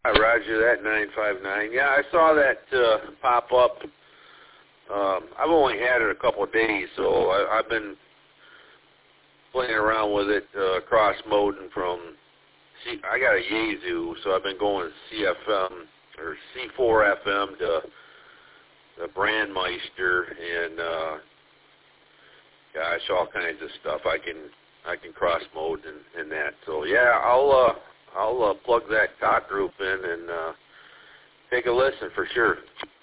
Roger that, 959. Yeah, I saw that pop up. I've only had it a couple of days, so I've been playing around with it, cross-moding from, I got a Yaesu, so I've been going CFM, or C4 FM to the Brandmeister, and gosh, all kinds of stuff. I can cross-mode and that. So, yeah, I'll plug that talk group in and take a listen for sure.